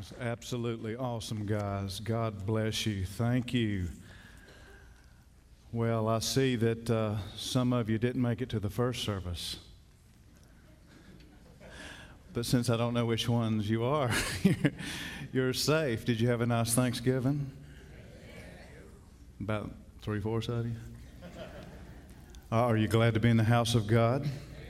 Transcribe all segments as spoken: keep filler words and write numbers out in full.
Absolutely awesome, guys. God bless you. Thank you. Well, I see that uh, some of you didn't make it to the first service. But since I don't know which ones you are, you're safe. Did you have a nice Thanksgiving? About three-fourths of you? Uh, are you glad to be in the house of God?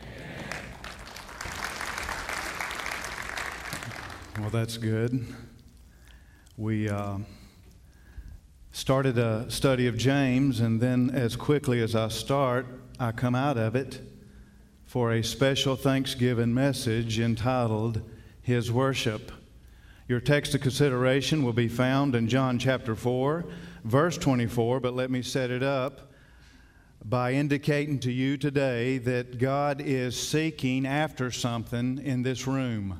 Well, that's good. We uh, started a study of James, and then as quickly as I start, I come out of it for a special Thanksgiving message entitled, His Worship. Your text of consideration will be found in John chapter four, verse twenty-four, but let me set it up by indicating to you today that God is seeking after something in this room.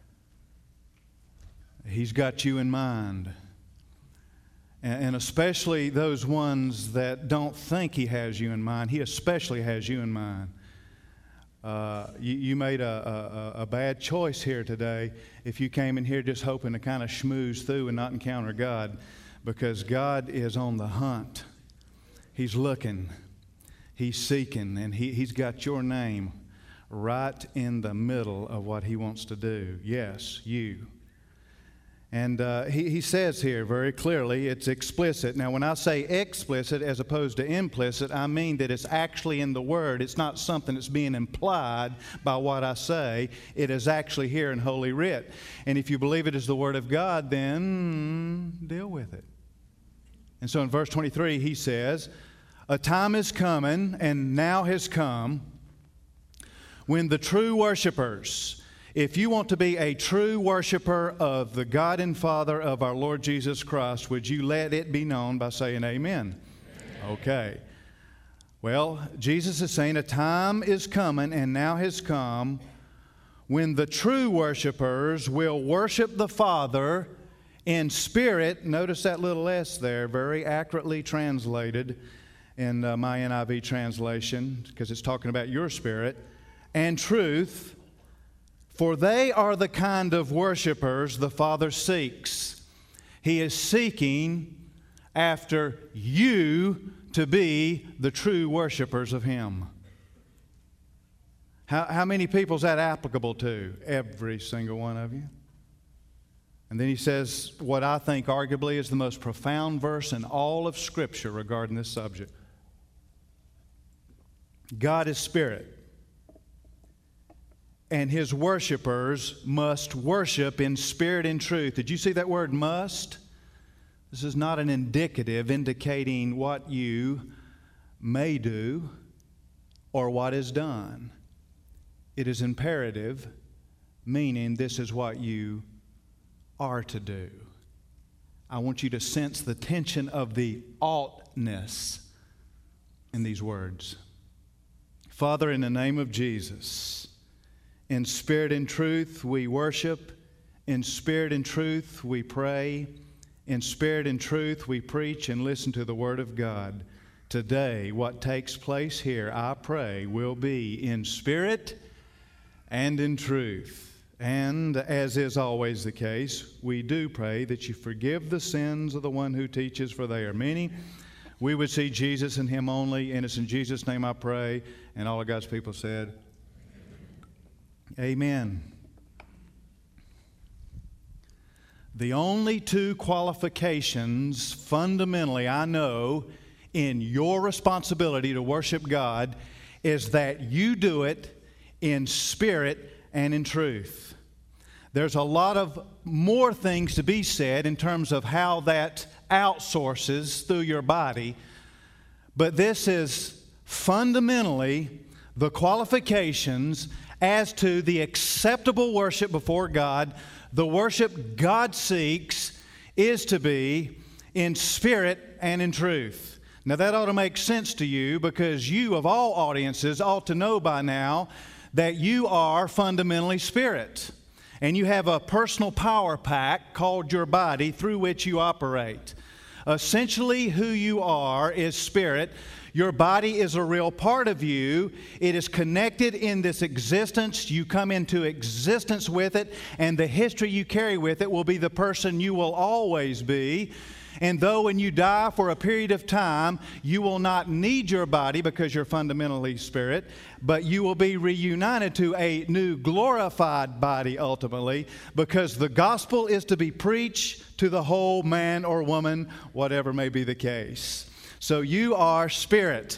He's got you in mind. And especially those ones that don't think He has you in mind. He especially has you in mind. Uh, you, you made a, a, a bad choice here today if you came in here just hoping to kind of schmooze through and not encounter God, because God is on the hunt. He's looking. He's seeking. And he, He's got your name right in the middle of what He wants to do. Yes, you. And uh, he, he says here very clearly, it's explicit. Now, when I say explicit as opposed to implicit, I mean that it's actually in the Word. It's not something that's being implied by what I say. It is actually here in Holy Writ. And if you believe it is the Word of God, then deal with it. And so in verse twenty-three, he says, "A time is coming, and now has come, when the true worshipers..." If you want to be a true worshiper of the God and Father of our Lord Jesus Christ, would you let it be known by saying amen? Amen. Okay. Well, Jesus is saying a time is coming and now has come when the true worshipers will worship the Father in spirit. Notice that little S there, very accurately translated in uh, my N I V translation, because it's talking about your spirit, and truth. For they are the kind of worshipers the Father seeks. He is seeking after you to be the true worshipers of Him. How, how many people is that applicable to? Every single one of you. And then he says what I think arguably is the most profound verse in all of Scripture regarding this subject. God is spirit, and His worshipers must worship in spirit and truth. Did you see that word must? This is not an indicative indicating what you may do or what is done. It is imperative, meaning this is what you are to do. I want you to sense the tension of the oughtness in these words. Father, in the name of Jesus, in spirit and truth we worship. In spirit and truth we pray. In spirit and truth we preach and listen to the Word of God. Today, what takes place here, I pray, will be in spirit and in truth. And as is always the case, we do pray that you forgive the sins of the one who teaches, for they are many. We would see Jesus and Him only. And it's in Jesus' name I pray. And all of God's people said, amen. The only two qualifications fundamentally I know in your responsibility to worship God is that you do it in spirit and in truth. There's a lot of more things to be said in terms of how that outsources through your body, but this is fundamentally the qualifications as to the acceptable worship before God. The worship God seeks is to be in spirit and in truth. Now that ought to make sense to you, because you of all audiences ought to know by now that you are fundamentally spirit. And you have a personal power pack called your body through which you operate. Essentially who you are is spirit. Your body is a real part of you. It is connected in this existence. You come into existence with it, and the history you carry with it will be the person you will always be. And though when you die for a period of time, you will not need your body because you're fundamentally spirit, but you will be reunited to a new glorified body ultimately, because the gospel is to be preached to the whole man or woman, whatever may be the case. So you are spirit.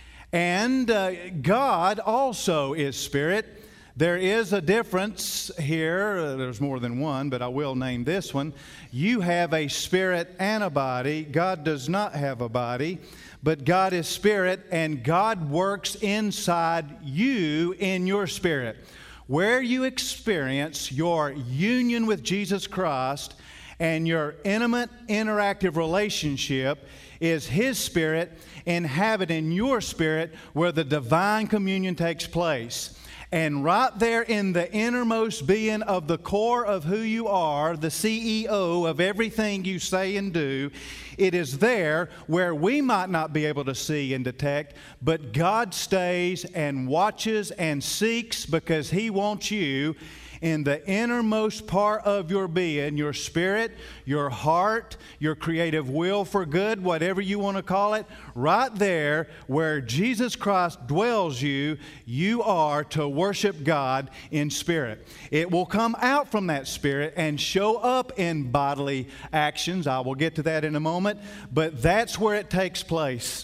And uh, God also is spirit. There is a difference here. Uh, there's more than one, but I will name this one. You have a spirit and a body. God does not have a body, but God is spirit, and God works inside you in your spirit. Where you experience your union with Jesus Christ and your intimate, interactive relationship is His Spirit inhabiting your spirit, where the divine communion takes place. And right there in the innermost being of the core of who you are, the C E O of everything you say and do, it is there where we might not be able to see and detect, but God stays and watches and seeks, because He wants you in the innermost part of your being, your spirit, your heart, your creative will for good, whatever you want to call it, right there where Jesus Christ dwells you, you are to worship God in spirit. It will come out from that spirit and show up in bodily actions. I will get to that in a moment, but that's where it takes place.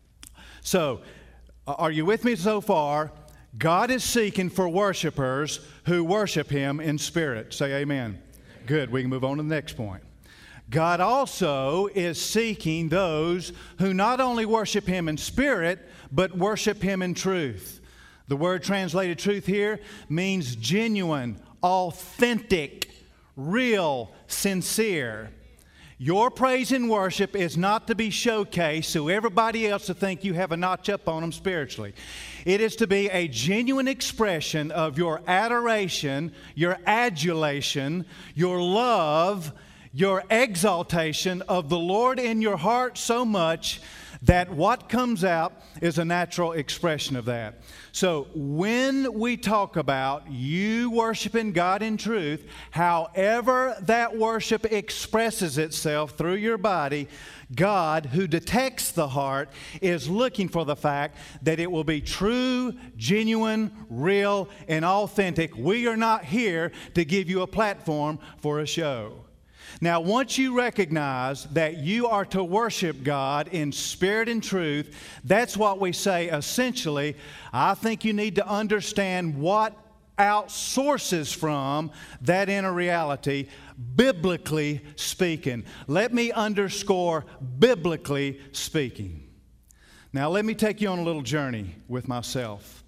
So, are you with me so far? God is seeking for worshipers who worship Him in spirit. Say amen. Good. We can move on to the next point. God also is seeking those who not only worship Him in spirit, but worship Him in truth. The word translated truth here means genuine, authentic, real, sincere. Your praise and worship is not to be showcased so everybody else will think you have a notch up on them spiritually. It is to be a genuine expression of your adoration, your adulation, your love, your exaltation of the Lord in your heart so much that what comes out is a natural expression of that. So when we talk about you worshiping God in truth, however that worship expresses itself through your body, God, who detects the heart, is looking for the fact that it will be true, genuine, real, and authentic. We are not here to give you a platform for a show. Now, once you recognize that you are to worship God in spirit and truth, that's what we say essentially. I think you need to understand what outsources from that inner reality, biblically speaking. Let me underscore biblically speaking. Now, let me take you on a little journey with myself.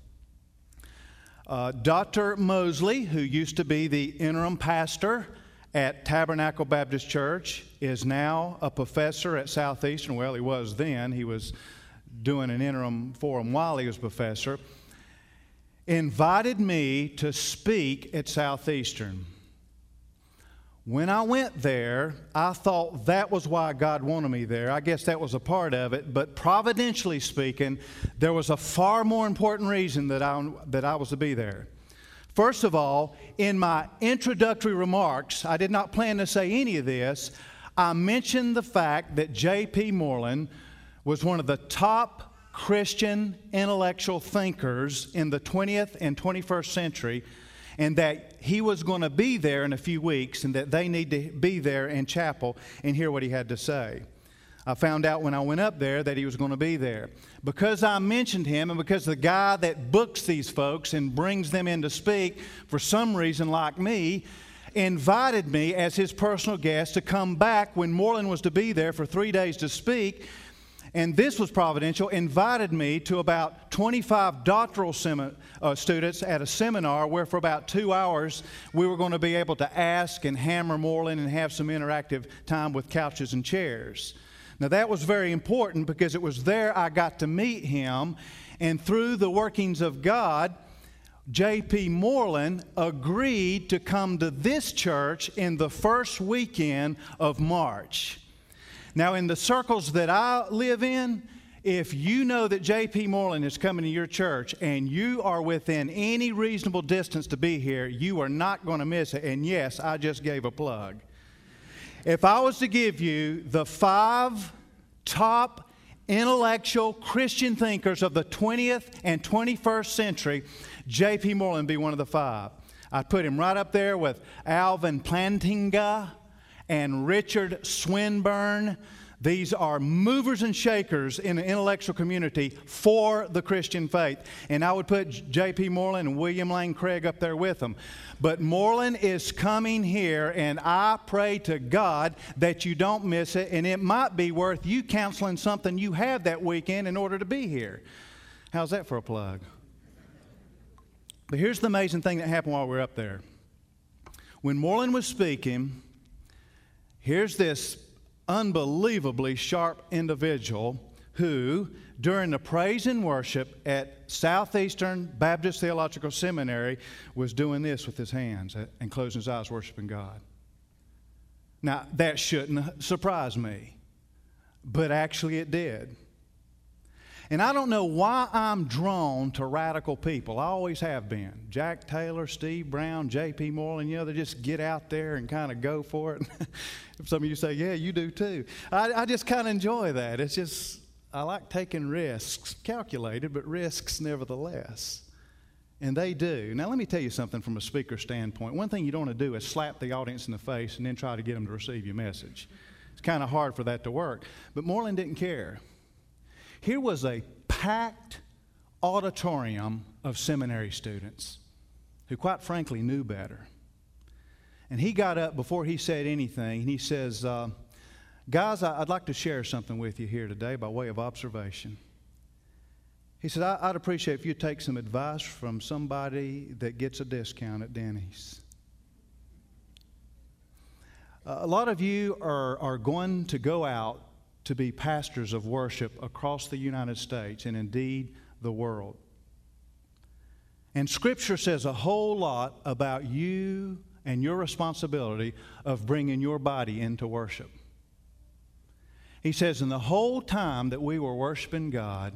Uh, Doctor Mosley, who used to be the interim pastor at Tabernacle Baptist Church, is now a professor at Southeastern. Well, he was then. He was doing an interim for him while he was professor. Invited me to speak at Southeastern. When I went there, I thought that was why God wanted me there. I guess that was a part of it. But providentially speaking, there was a far more important reason that I, that I was to be there. First of all, in my introductory remarks, I did not plan to say any of this. I mentioned the fact that J P Moreland was one of the top Christian intellectual thinkers in the twentieth and twenty-first century, and that he was going to be there in a few weeks, and that they need to be there in chapel and hear what he had to say. I found out when I went up there that he was going to be there. Because I mentioned him, and because the guy that books these folks and brings them in to speak, for some reason like me, invited me as his personal guest to come back when Moreland was to be there for three days to speak. And this was providential, invited me to about twenty-five doctoral semi- uh, students at a seminar where for about two hours we were going to be able to ask and hammer Moreland and have some interactive time with couches and chairs. Now, that was very important because it was there I got to meet him, and through the workings of God, J P Moreland agreed to come to this church in the first weekend of March. Now, in the circles that I live in, If you know that J P Moreland is coming to your church and you are within any reasonable distance to be here, you are not going to miss it. And yes, I just gave a plug. If I was to give you the five top intellectual Christian thinkers of the twentieth and twenty-first century, J P Moreland would be one of the five. I'd put him right up there with Alvin Plantinga and Richard Swinburne. These are movers and shakers in the intellectual community for the Christian faith. And I would put J P Moreland and William Lane Craig up there with them. But Moreland is coming here, and I pray to God that you don't miss it. And it might be worth you counseling something you have that weekend in order to be here. How's that for a plug? But here's the amazing thing that happened while we were up there. When Moreland was speaking, here's this unbelievably sharp individual who, during the praise and worship at Southeastern Baptist Theological Seminary, was doing this with his hands and closing his eyes, worshiping God. Now, that shouldn't surprise me, but actually it did. And I don't know why I'm drawn to radical people. I always have been. Jack Taylor, Steve Brown, J P Moreland, you know, they just get out there and kind of go for it. Some of you say, yeah, you do too. I, I just kind of enjoy that. It's just, I like taking risks, calculated, but risks nevertheless. And they do. Now, let me tell you something from a speaker standpoint. One thing you don't want to do is slap the audience in the face and then try to get them to receive your message. It's kind of hard for that to work. But Moreland didn't care. Here was a packed auditorium of seminary students who, quite frankly, knew better. And he got up before he said anything, and he says, uh, guys, I'd like to share something with you here today by way of observation. He said, I'd appreciate if you'd take some advice from somebody that gets a discount at Denny's. Uh, a lot of you are, are going to go out to be pastors of worship across the United States and indeed the world. And Scripture says a whole lot about you and your responsibility of bringing your body into worship. He says, in the whole time that we were worshiping God,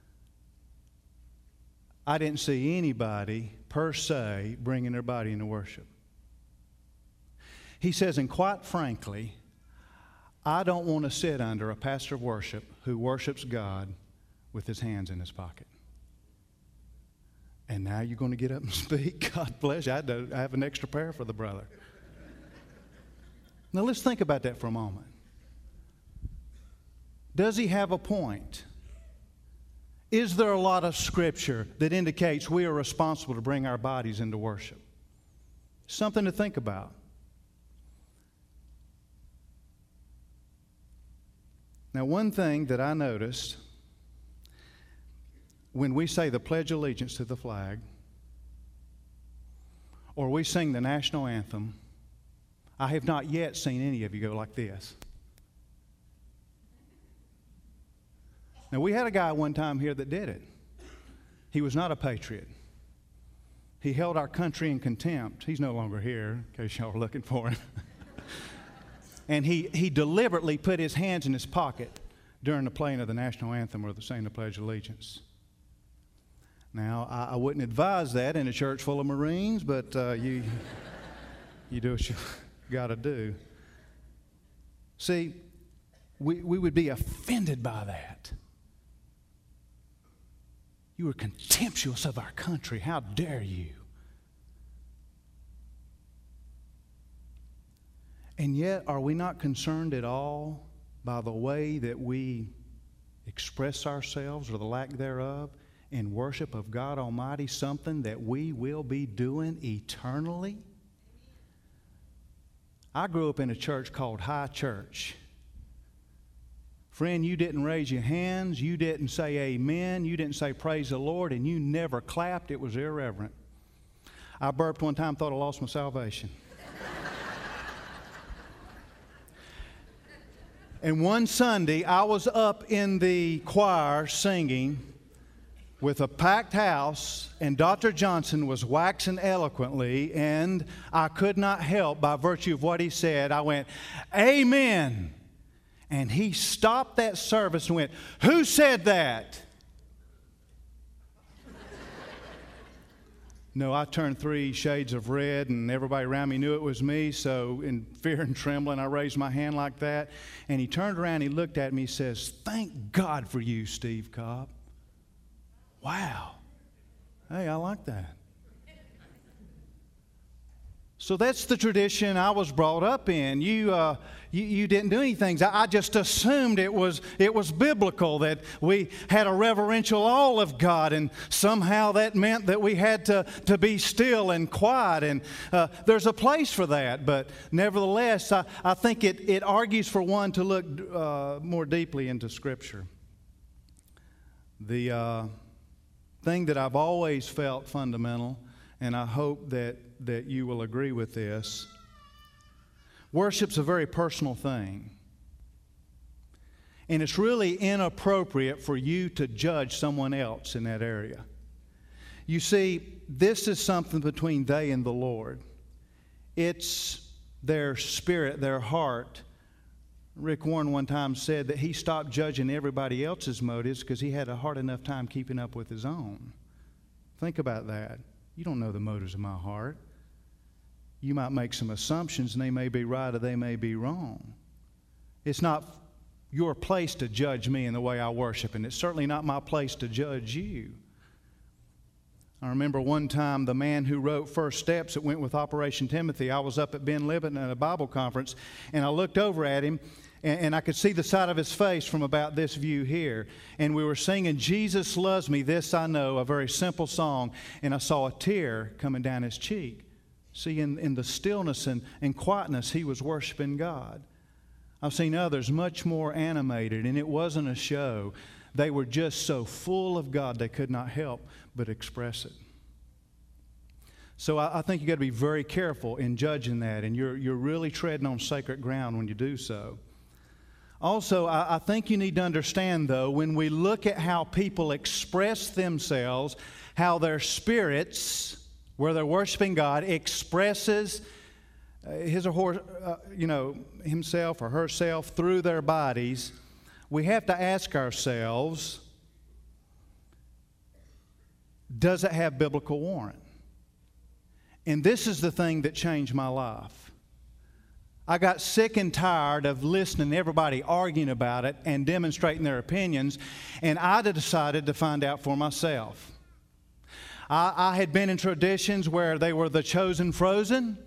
I didn't see anybody per se bringing their body into worship. He says, and quite frankly, I don't want to sit under a pastor of worship who worships God with his hands in his pocket. And now you're going to get up and speak? God bless you. I, do, I have an extra pair for the brother. Now let's think about that for a moment. Does he have a point? Is there a lot of Scripture that indicates we are responsible to bring our bodies into worship? Something to think about. Now, one thing that I noticed when we say the Pledge of Allegiance to the flag, or we sing the national anthem, I have not yet seen any of you go like this. Now, we had a guy one time here that did it. He was not a patriot. He held our country in contempt. He's no longer here, in case y'all are looking for him. And he, he deliberately put his hands in his pocket during the playing of the national anthem or the saying the Pledge of Allegiance. Now, I, I wouldn't advise that in a church full of Marines, but uh, you, you do what you got to do. See, we, we would be offended by that. You are contemptuous of our country. How dare you? And yet, are we not concerned at all by the way that we express ourselves or the lack thereof in worship of God Almighty, something that we will be doing eternally? I grew up in a church called High Church. Friend, you didn't raise your hands, you didn't say amen, you didn't say praise the Lord, and you never clapped. It was irreverent. I burped one time, thought I lost my salvation. And one Sunday, I was up in the choir singing with a packed house, and Doctor Johnson was waxing eloquently, and I could not help, by virtue of what he said, I went, amen. And he stopped that service and went, "Who said that?" No, I turned three shades of red, and everybody around me knew it was me, so in fear and trembling, I raised my hand like that. And he turned around, he looked at me, he says, "Thank God for you, Steve Cobb." Wow. Hey, I like that. So that's the tradition I was brought up in. You, uh, you, you didn't do anything. I, I just assumed it was, it was biblical, that we had a reverential awe of God, and somehow that meant that we had to, to be still and quiet. And uh, there's a place for that, but nevertheless, I, I think it, it argues for one to look uh, more deeply into Scripture. The uh, thing that I've always felt fundamental, and I hope that, that you will agree with this, worship's a very personal thing. And it's really inappropriate for you to judge someone else in that area. You see, this is something between they and the Lord. It's their spirit, their heart. Rick Warren one time said that he stopped judging everybody else's motives because he had a hard enough time keeping up with his own. Think about that. You don't know the motives of my heart. You might make some assumptions, and they may be right or they may be wrong. It's not your place to judge me in the way I worship, and it's certainly not my place to judge you. I remember one time the man who wrote First Steps that went with Operation Timothy, I was up at Ben Lebanon at a Bible conference, and I looked over at him, and, and I could see the side of his face from about this view here. And we were singing, "Jesus Loves Me, This I Know," a very simple song, and I saw a tear coming down his cheek. See, in, in the stillness and, and quietness, he was worshiping God. I've seen others much more animated, and it wasn't a show. They were just so full of God they could not help but express it. So I, I think you've got to be very careful in judging that, and you're, you're really treading on sacred ground when you do so. Also, I, I think you need to understand, though, when we look at how people express themselves, how their spirits, where they're worshiping God, expresses uh, his or her, uh, you know, himself or herself through their bodies, we have to ask ourselves, does it have biblical warrant? And this is the thing that changed my life. I got sick and tired of listening to everybody arguing about it and demonstrating their opinions, and I decided to find out for myself. I, I had been in traditions where they were the chosen frozen.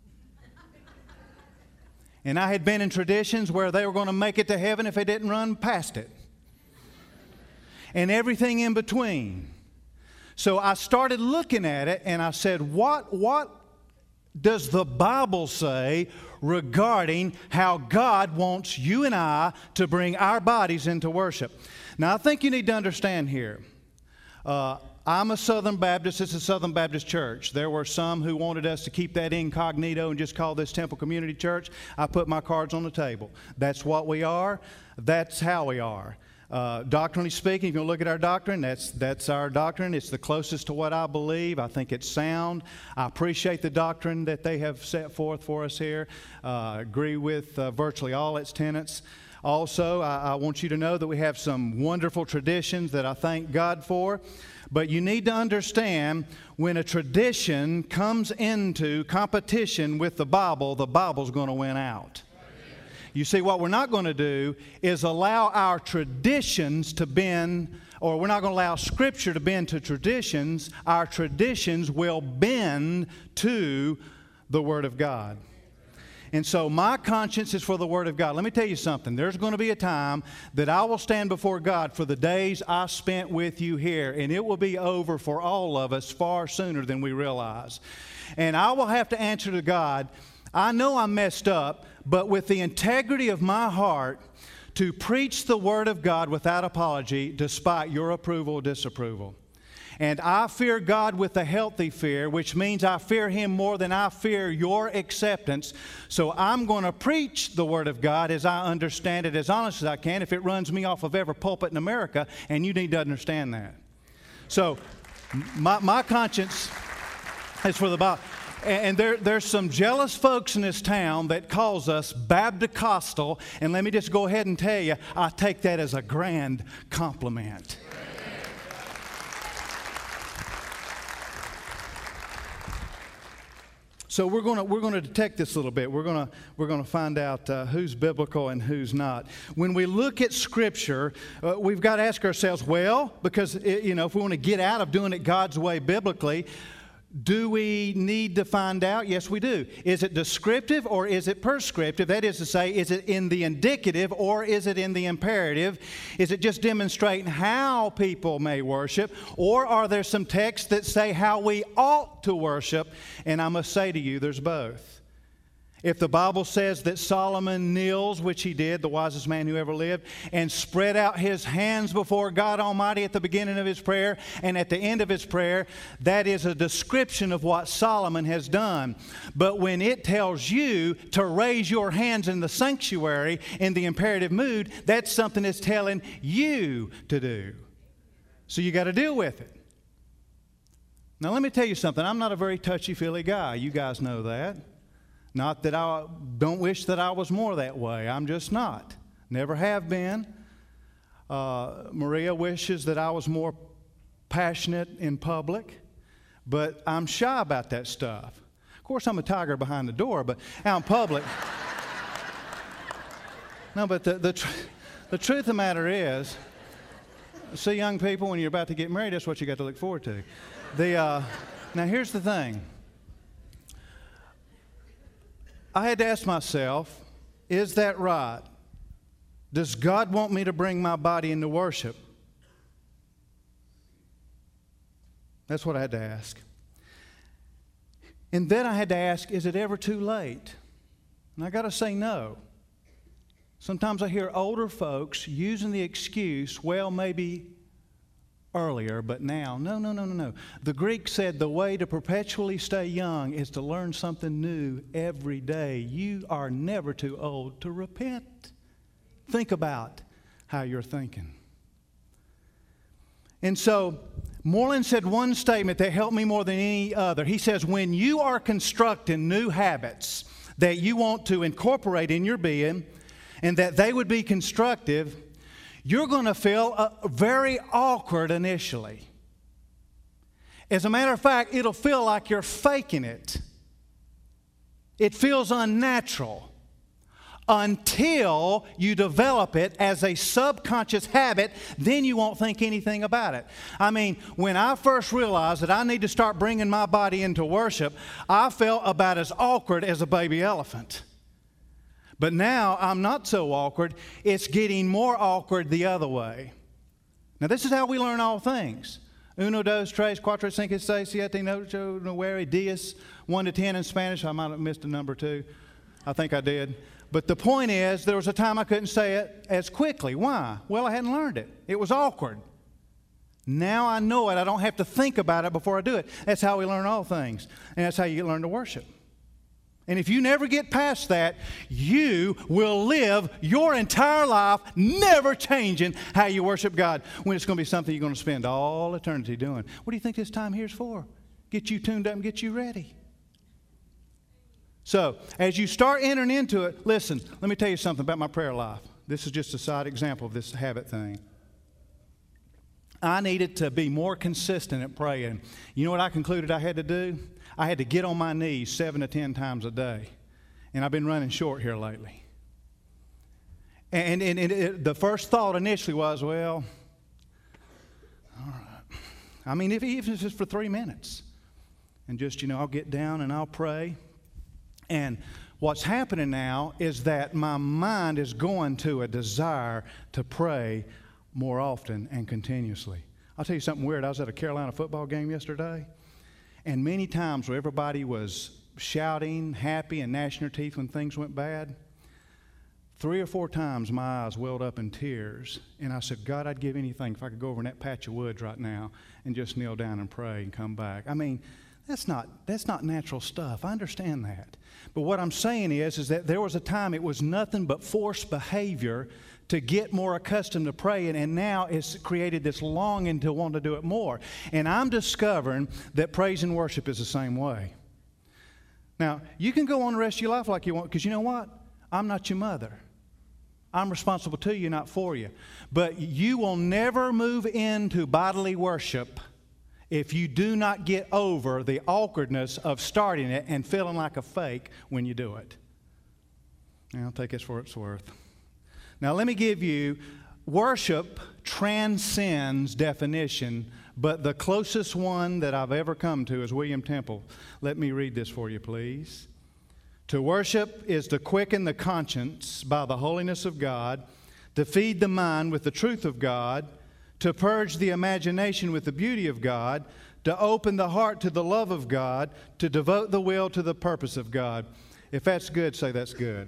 And I had been in traditions where they were going to make it to heaven if they didn't run past it. And everything in between. So I started looking at it and I said, what, what does the Bible say regarding how God wants you and I to bring our bodies into worship? Now, I think you need to understand here. Uh, I'm a Southern Baptist. It's a Southern Baptist church. There were some who wanted us to keep that incognito and just call this Temple Community Church. I put my cards on the table. That's what we are. That's how we are. Uh, doctrinally speaking, if you look at our doctrine, that's, that's our doctrine. It's the closest to what I believe. I think it's sound. I appreciate the doctrine that they have set forth for us here. Uh, agree with uh, virtually all its tenets. Also, I, I want you to know that we have some wonderful traditions that I thank God for. But you need to understand, when a tradition comes into competition with the Bible, the Bible's going to win out. You see, what we're not going to do is allow our traditions to bend, or we're not going to allow Scripture to bend to traditions. Our traditions will bend to the Word of God. And so my conscience is for the Word of God. Let me tell you something. There's going to be a time that I will stand before God for the days I spent with you here, and it will be over for all of us far sooner than we realize. And I will have to answer to God, I know I messed up, but with the integrity of my heart, to preach the Word of God without apology, despite your approval or disapproval. And I fear God with a healthy fear, which means I fear Him more than I fear your acceptance. So I'm going to preach the Word of God as I understand it, as honest as I can, if it runs me off of every pulpit in America, and you need to understand that. So my, my conscience is for the Bible. And there, there's some jealous folks in this town that calls us Baptist-costal, and let me just go ahead and tell you, I take that as a grand compliment. So we're going to we're going to detect this a little bit. We're going to we're going to find out uh, who's biblical and who's not. When we look at Scripture, uh, we've got to ask ourselves, well, because it, you know, if we want to get out of doing it God's way biblically, do we need to find out? Yes, we do. Is it descriptive or is it prescriptive? That is to say, is it in the indicative or is it in the imperative? Is it just demonstrating how people may worship? Or are there some texts that say how we ought to worship? And I must say to you, there's both. If the Bible says that Solomon kneels, which he did, the wisest man who ever lived, and spread out his hands before God Almighty at the beginning of his prayer and at the end of his prayer, that is a description of what Solomon has done. But when it tells you to raise your hands in the sanctuary in the imperative mood, that's something it's telling you to do. So you got to deal with it. Now let me tell you something. I'm not a very touchy-feely guy. You guys know that. Not that I don't wish that I was more that way. I'm just not. Never have been. Uh, Maria wishes that I was more passionate in public, but I'm shy about that stuff. Of course, I'm a tiger behind the door, but out in public. No, but the, the, tr- the truth of the matter is, see, young people, when you're about to get married, that's what you got to look forward to. The, uh, now, here's the thing. I had to ask myself, is that right? Does God want me to bring my body into worship? That's what I had to ask. And then I had to ask, is it ever too late? And I got to say no. Sometimes I hear older folks using the excuse, well, maybe earlier, but now. No, no, no, no, no. The Greek said the way to perpetually stay young is to learn something new every day. You are never too old to repent. Think about how you're thinking. And so, Moreland said one statement that helped me more than any other. He says, when you are constructing new habits that you want to incorporate in your being, and that they would be constructive, you're going to feel uh, very awkward initially. As a matter of fact, it'll feel like you're faking it. It feels unnatural until you develop it as a subconscious habit. Then you won't think anything about it. I mean, when I first realized that I need to start bringing my body into worship, I felt about as awkward as a baby elephant. But now I'm not so awkward. It's getting more awkward the other way. Now this is how we learn all things. Uno, dos, tres, cuatro, cinco, seis, siete, ocho, nueve, diez. One to ten in Spanish. I might have missed a number two. I think I did. But the point is, there was a time I couldn't say it as quickly. Why? Well, I hadn't learned it. It was awkward. Now I know it. I don't have to think about it before I do it. That's how we learn all things. And that's how you learn to worship. And if you never get past that, you will live your entire life never changing how you worship God, when it's going to be something you're going to spend all eternity doing. What do you think this time here's for? Get you tuned up and get you ready. So, as you start entering into it, listen, let me tell you something about my prayer life. This is just a side example of this habit thing. I needed to be more consistent at praying. You know what I concluded I had to do? I had to get on my knees seven to ten times a day. And I've been running short here lately. And, and, and it, the first thought initially was, well, all right. I mean, if, even if it's for three minutes. And just, you know, I'll get down and I'll pray. And what's happening now is that my mind is going to a desire to pray more often and continuously. I'll tell you something weird. I was at a Carolina football game yesterday. And many times where everybody was shouting, happy, and gnashing their teeth when things went bad, three or four times my eyes welled up in tears. And I said, God, I'd give anything if I could go over in that patch of woods right now and just kneel down and pray and come back. I mean, that's not, that's not natural stuff. I understand that. But what I'm saying is, is that there was a time it was nothing but forced behavior to get more accustomed to praying, and now it's created this longing to want to do it more. And I'm discovering that praise and worship is the same way. Now, you can go on the rest of your life like you want, because you know what? I'm not your mother. I'm responsible to you, not for you. But you will never move into bodily worship if you do not get over the awkwardness of starting it and feeling like a fake when you do it. Now, I'll take this for what it's worth. Now, let me give you, worship transcends definition, but the closest one that I've ever come to is William Temple. Let me read this for you, please. To worship is to quicken the conscience by the holiness of God, to feed the mind with the truth of God, to purge the imagination with the beauty of God, to open the heart to the love of God, to devote the will to the purpose of God. If that's good, say that's good.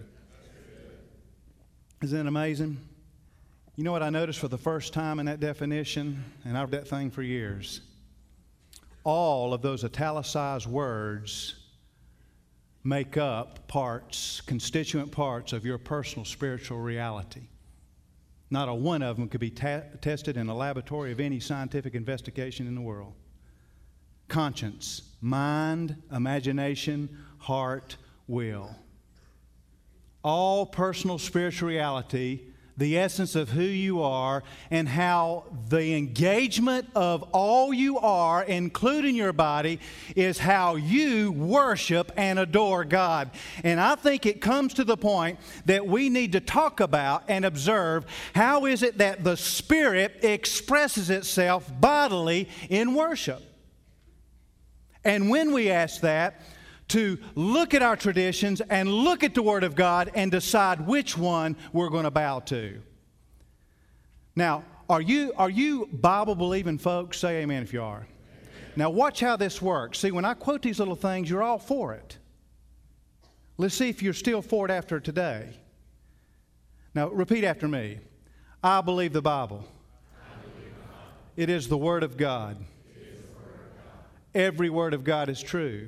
Isn't it amazing? You know what I noticed for the first time in that definition? And I've read that thing for years. All of those italicized words make up parts, constituent parts of your personal spiritual reality. Not a one of them could be ta- tested in a laboratory of any scientific investigation in the world. Conscience, mind, imagination, heart, will. All personal spiritual reality, the essence of who you are, and how the engagement of all you are, including your body, is how you worship and adore God. And I think it comes to the point that we need to talk about and observe how is it that the Spirit expresses itself bodily in worship. And when we ask that, to look at our traditions and look at the Word of God and decide which one we're going to bow to. Now, are you, are you Bible-believing folks? Say amen if you are. Amen. Now, watch how this works. See, when I quote these little things, you're all for it. Let's see if you're still for it after today. Now, repeat after me. I believe the Bible. I believe the Bible. It is the Word of God. It is the Word of God. Every Word of God is true.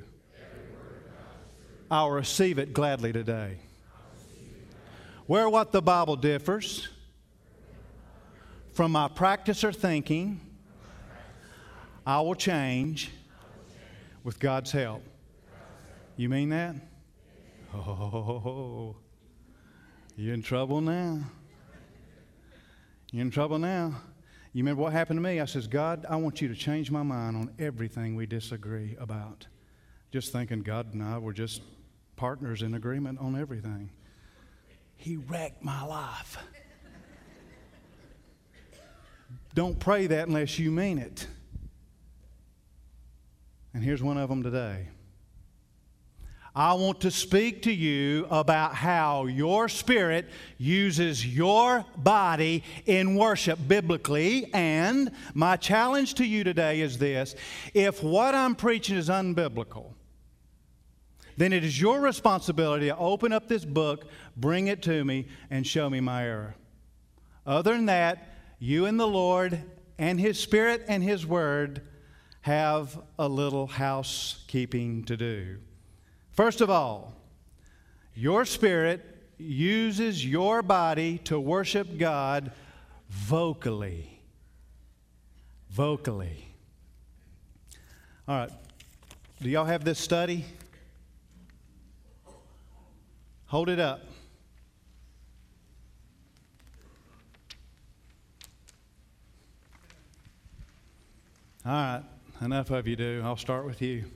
I'll receive it gladly today. Where what the Bible differs from my practice or thinking, I will change with God's help. You mean that? Oh, you're in trouble now. You're in trouble now. You remember what happened to me? I says, God, I want you to change my mind on everything we disagree about. Just thinking God and I were just partners in agreement on everything. He wrecked my life. Don't pray that unless you mean it. And here's one of them today. I want to speak to you about how your spirit uses your body in worship biblically. And my challenge to you today is this: if what I'm preaching is unbiblical, then it is your responsibility to open up this book, bring it to me, and show me my error. Other than that, you and the Lord and His Spirit and His Word have a little housekeeping to do. First of all, your spirit uses your body to worship God vocally. Vocally. All right. Do y'all have this study? Hold it up. All right, enough of you do. I'll start with you.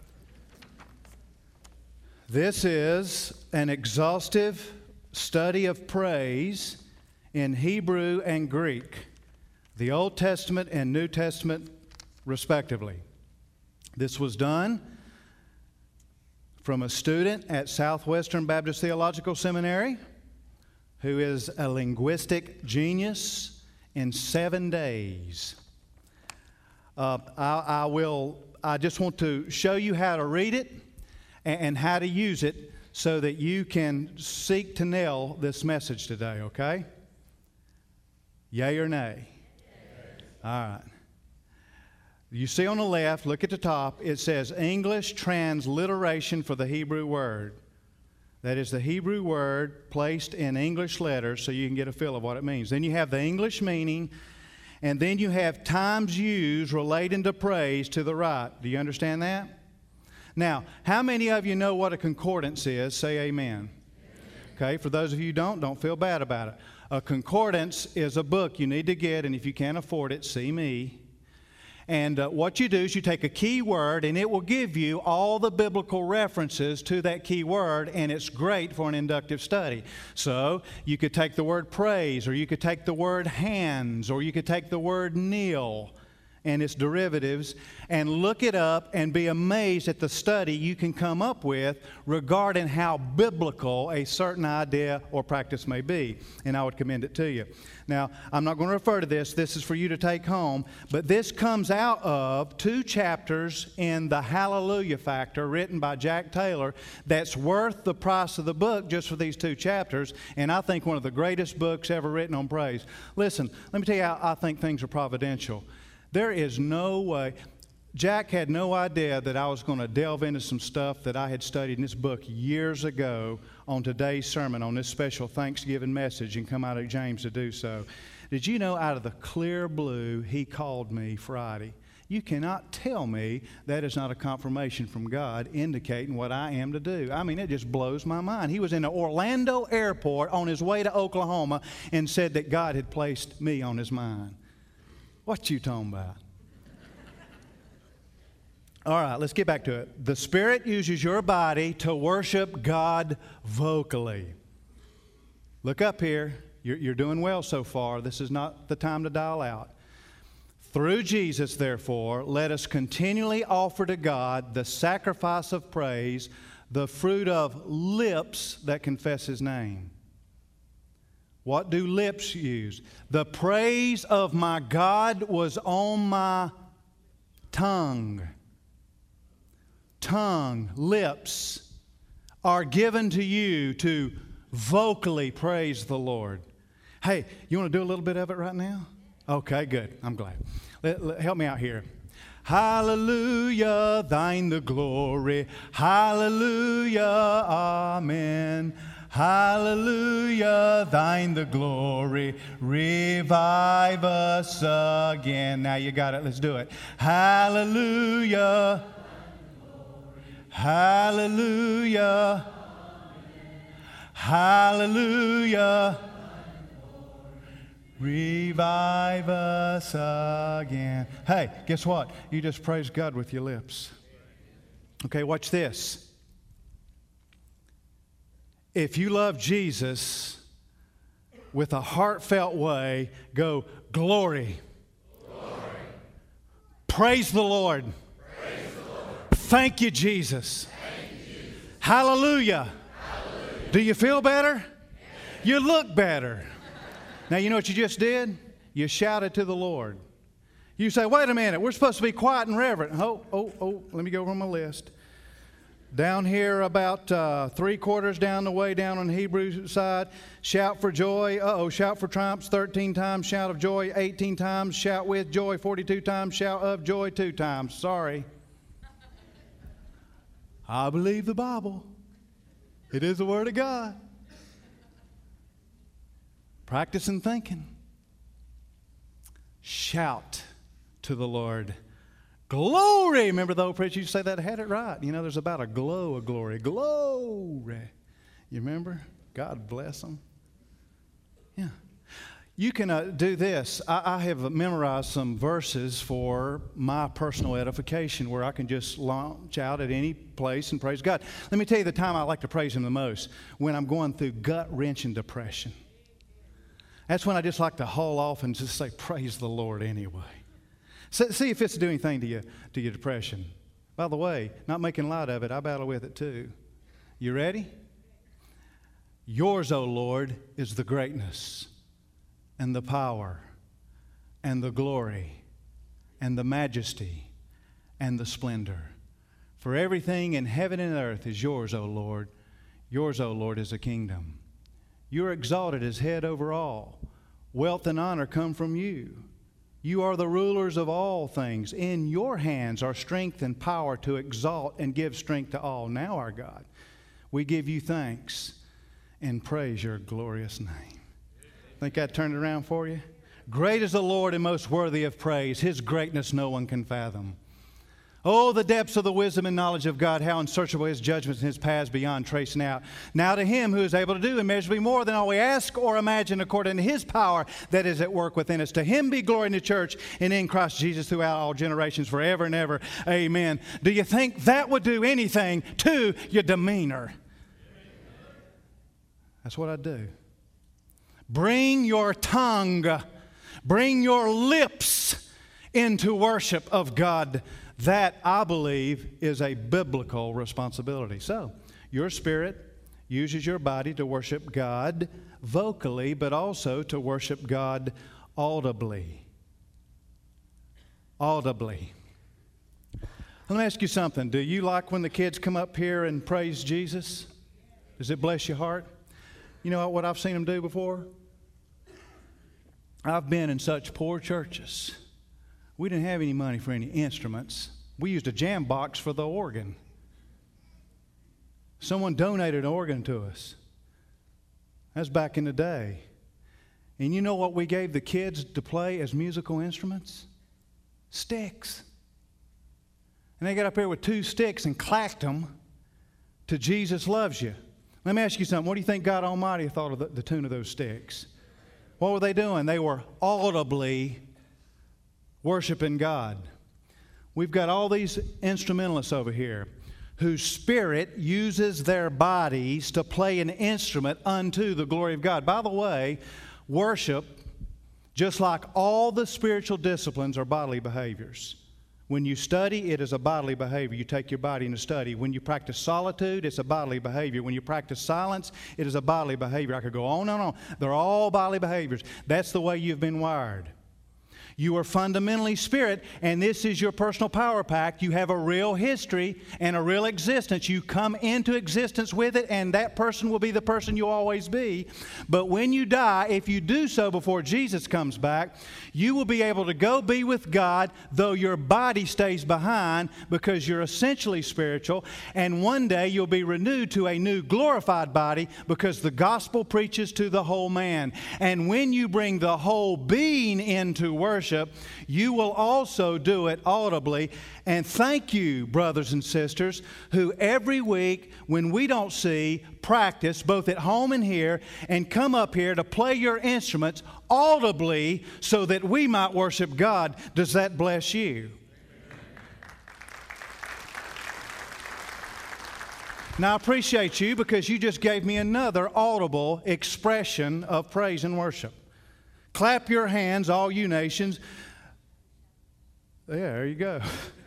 This is an exhaustive study of praise in Hebrew and Greek, the Old Testament and New Testament respectively. This was done from a student at Southwestern Baptist Theological Seminary who is a linguistic genius in seven days. Uh, I, I will, I just want to show you how to read it and, and how to use it so that you can seek to nail this message today, okay? Yay or nay? All right. You see on the left, look at the top, it says English transliteration for the Hebrew word. That is the Hebrew word placed in English letters so you can get a feel of what it means. Then you have the English meaning, and then you have times used relating to praise to the right. Do you understand that? Now, how many of you know what a concordance is? Say amen. Okay, for those of you who don't, don't feel bad about it. A concordance is a book you need to get, and if you can't afford it, see me. And uh, what you do is you take a key word, and it will give you all the biblical references to that key word, and it's great for an inductive study. So you could take the word praise, or you could take the word hands, or you could take the word kneel and its derivatives, and look it up and be amazed at the study you can come up with regarding how biblical a certain idea or practice may be. And I would commend it to you. Now, I'm not going to refer to this. This is for you to take home. But this comes out of two chapters in The Hallelujah Factor, written by Jack Taylor, that's worth the price of the book just for these two chapters. And I think one of the greatest books ever written on praise. Listen, let me tell you how I think things are providential. There is no way. Jack had no idea that I was going to delve into some stuff that I had studied in this book years ago on today's sermon, on this special Thanksgiving message, and come out of James to do so. Did you know, out of the clear blue, he called me Friday? You cannot tell me that is not a confirmation from God indicating what I am to do. I mean, it just blows my mind. He was in the Orlando airport on his way to Oklahoma and said that God had placed me on his mind. What you talking about? All right, let's get back to it. The Spirit uses your body to worship God vocally. Look up here. You're, you're doing well so far. This is not the time to dial out. Through Jesus, therefore, let us continually offer to God the sacrifice of praise, the fruit of lips that confess His name. What do lips use? The praise of my God was on my tongue. Tongue, lips are given to you to vocally praise the Lord. Hey, you want to do a little bit of it right now? Okay, good. I'm glad. Let, let, help me out here. Hallelujah, thine the glory. Hallelujah, amen. Hallelujah, thine the glory. Revive us again. Now you got it. Let's do it. Hallelujah. Hallelujah. Hallelujah. Revive us again. Hey, guess what? You just praise God with your lips. Okay, watch this. If you love Jesus with a heartfelt way, go, glory. Glory. Praise the Lord. Praise the Lord. Thank you, Jesus. Thank you, Jesus. Hallelujah. Hallelujah. Do you feel better? Yes. You look better. Now, you know what you just did? You shouted to the Lord. You say, wait a minute, we're supposed to be quiet and reverent. Oh, oh, oh, let me go over my list. Down here about uh, three quarters down the way down on the Hebrew side, shout for joy. Uh-oh, shout for triumphs thirteen times, shout of joy eighteen times, shout with joy forty-two times, shout of joy two times. Sorry. I believe the Bible. It is the Word of God. Practicing thinking. Shout to the Lord. Glory! Remember the old preacher used to say that? I had it right. You know, there's about a glow of glory. Glory! You remember? God bless them. Yeah. You can uh, do this. I, I have memorized some verses for my personal edification where I can just launch out at any place and praise God. Let me tell you the time I like to praise Him the most. When I'm going through gut-wrenching depression. That's when I just like to haul off and just say, praise the Lord anyway. So, see if it's doing anything to you, to your depression. By the way, not making light of it, I battle with it too. You ready? Yours, O Lord, is the greatness and the power and the glory and the majesty and the splendor. For everything in heaven and earth is yours, O Lord. Yours, O Lord, is a kingdom. You are exalted as head over all. Wealth and honor come from you. You are the rulers of all things. In your hands are strength and power to exalt and give strength to all. Now, our God, we give you thanks and praise your glorious name. Think I turned it around for you? Great is the Lord and most worthy of praise. His greatness no one can fathom. Oh, the depths of the wisdom and knowledge of God, how unsearchable His judgments and His paths beyond tracing out. Now to Him who is able to do immeasurably more than all we ask or imagine according to His power that is at work within us. To Him be glory in the church and in Christ Jesus throughout all generations, forever and ever. Amen. Do you think that would do anything to your demeanor? That's what I do. Bring your tongue, bring your lips into worship of God. That, I believe, is a biblical responsibility. So, your spirit uses your body to worship God vocally, but also to worship God audibly. Audibly. Let me ask you something. Do you like when the kids come up here and praise Jesus? Does it bless your heart? You know what I've seen them do before? I've been in such poor churches. We didn't have any money for any instruments. We used a jam box for the organ. Someone donated an organ to us. That's back in the day. And you know what we gave the kids to play as musical instruments? Sticks. And they got up here with two sticks and clacked them to Jesus Loves You. Let me ask you something. What do you think God Almighty thought of the, the tune of those sticks? What were they doing? They were audibly worshiping God. We've got all these instrumentalists over here whose spirit uses their bodies to play an instrument unto the glory of God. By the way, worship, just like all the spiritual disciplines, are bodily behaviors. When you study, it is a bodily behavior. You take your body into study. When you practice solitude, it's a bodily behavior. When you practice silence, it is a bodily behavior. I could go on and on. They're all bodily behaviors. That's the way you've been wired. You are fundamentally spirit, and this is your personal power pack. You have a real history and a real existence. You come into existence with it, and that person will be the person you'll always be. But when you die, if you do so before Jesus comes back, you will be able to go be with God, though your body stays behind, because you're essentially spiritual. And one day you'll be renewed to a new glorified body, because the gospel preaches to the whole man. And when you bring the whole being into worship, you will also do it audibly. And thank you, brothers and sisters, who every week, when we don't see, practice both at home and here, and come up here to play your instruments audibly so that we might worship God. Does that bless you? Now, I appreciate you because you just gave me another audible expression of praise and worship. Clap your hands, all you nations. Yeah, there you go.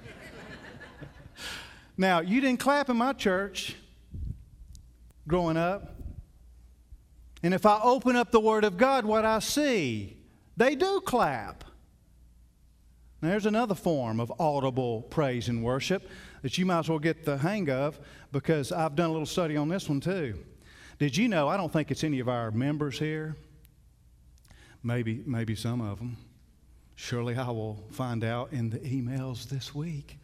Now, you didn't clap in my church growing up. And if I open up the Word of God, what I see, they do clap. Now, there's another form of audible praise and worship that you might as well get the hang of, because I've done a little study on this one too. Did you know, I don't think it's any of our members here. Maybe, maybe some of them. Surely I will find out in the emails this week.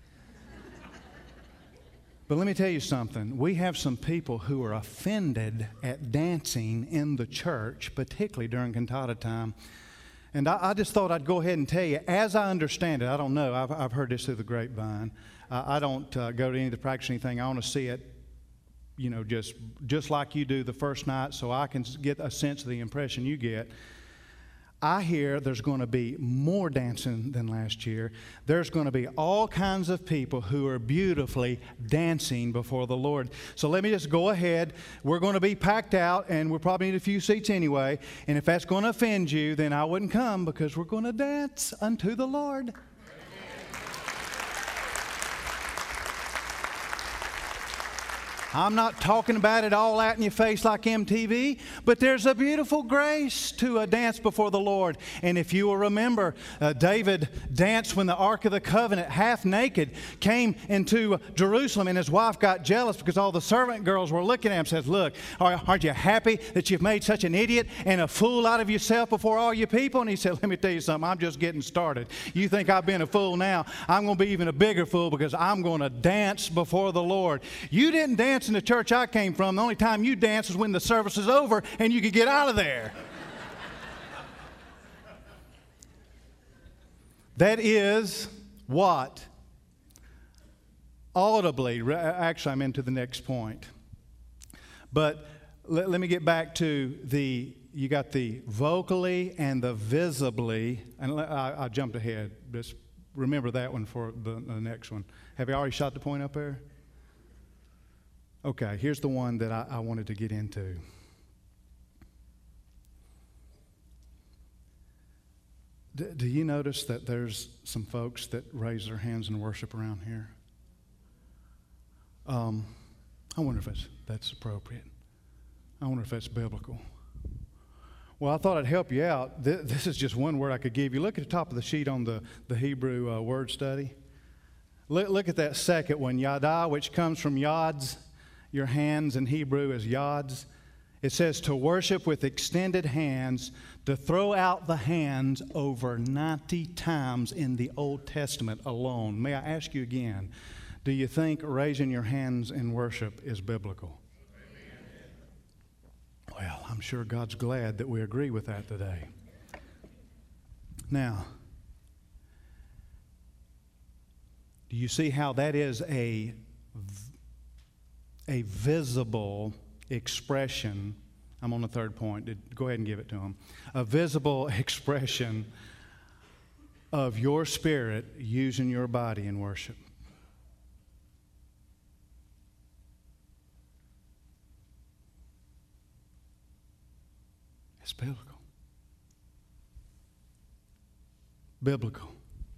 But let me tell you something. We have some people who are offended at dancing in the church, particularly during cantata time. And I, I just thought I'd go ahead and tell you, as I understand it, I don't know, I've, I've heard this through the grapevine. Uh, I don't uh, go to any of the practice or anything. I want to see it, you know, just, just like you do the first night, so I can get a sense of the impression you get. I hear there's going to be more dancing than last year. There's going to be all kinds of people who are beautifully dancing before the Lord. So let me just go ahead. We're going to be packed out, and we'll probably need a few seats anyway. And if that's going to offend you, then I wouldn't come, because we're going to dance unto the Lord. I'm not talking about it all out in your face like M T V, but there's a beautiful grace to a dance before the Lord. And if you will remember, uh, David danced when the Ark of the Covenant, half naked, came into Jerusalem, and his wife got jealous because all the servant girls were looking at him and said, "Look, aren't you happy that you've made such an idiot and a fool out of yourself before all your people?" And he said, "Let me tell you something, I'm just getting started. You think I've been a fool now? I'm going to be even a bigger fool, because I'm going to dance before the Lord." You didn't dance in the church I came from. The only time you dance was when the service is over and you could get out of there. That is what audibly. Actually, I'm into the next point. But let, let me get back to the, you got the vocally and the visibly. And I, I jumped ahead. Just remember that one for the, the next one. Have you already shot the point up there? Okay, here's the one that I, I wanted to get into. D- do you notice that there's some folks that raise their hands in worship around here? Um, I wonder if that's, that's appropriate. I wonder if that's biblical. Well, I thought I'd help you out. Th- this is just one word I could give you. Look at the top of the sheet on the, the Hebrew uh, word study. Look, look at that second one, yada, which comes from yads. Your hands in Hebrew is yads. It says to worship with extended hands, to throw out the hands over ninety times in the Old Testament alone. May I ask you again, do you think raising your hands in worship is biblical? Amen. Well, I'm sure God's glad that we agree with that today. Now, do you see how that is a, a visible expression? I'm on the third point. Go ahead and give it to him. A visible expression of your spirit using your body in worship. It's biblical. Biblical.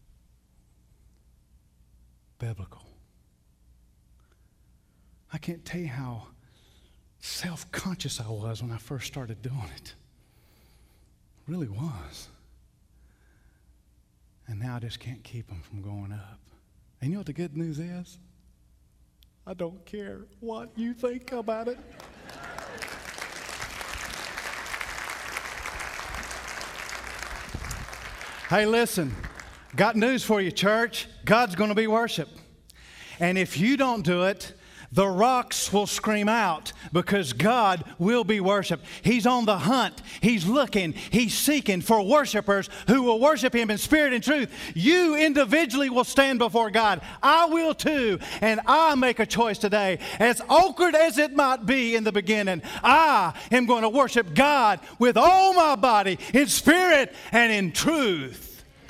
Biblical. I can't tell you how self-conscious I was when I first started doing it. I really was. And now I just can't keep them from going up. And you know what the good news is? I don't care what you think about it. Hey, listen, got news for you, church. God's going to be worshiped. And if you don't do it, the rocks will scream out because God will be worshiped. He's on the hunt. He's looking. He's seeking for worshipers who will worship Him in spirit and truth. You individually will stand before God. I will too. And I make a choice today. As awkward as it might be in the beginning, I am going to worship God with all my body in spirit and in truth.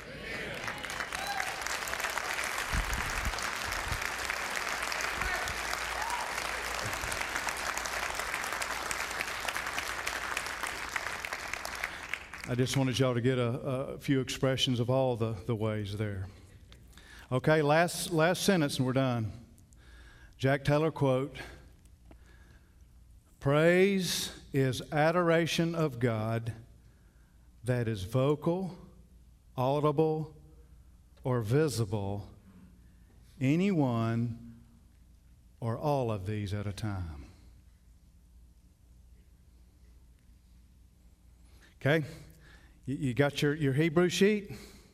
I just wanted y'all to get a, a few expressions of all the, the ways there. Okay, last, last sentence and we're done. Jack Taylor quote, praise is adoration of God that is vocal, audible, or visible, any one or all of these at a time. Okay? You got your, your Hebrew sheet?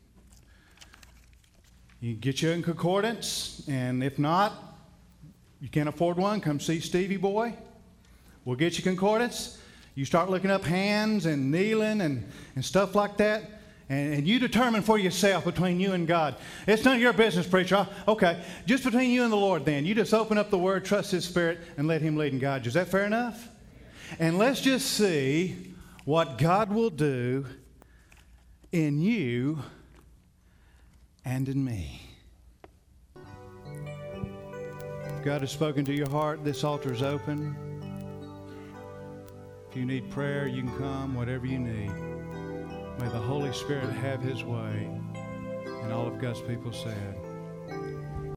You get you in concordance, and if not, you can't afford one, come see Stevie Boy. We'll get you concordance. You start looking up hands and kneeling and, and stuff like that, and, and you determine for yourself between you and God. It's none of your business, preacher. Okay, just between you and the Lord then. You just open up the Word, trust His Spirit, and let Him lead and guide you. Is that fair enough? And let's just see what God will do in you and in me. If God has spoken to your heart, this altar is open. If you need prayer, you can come, whatever you need. May the Holy Spirit have His way. And all of God's people said,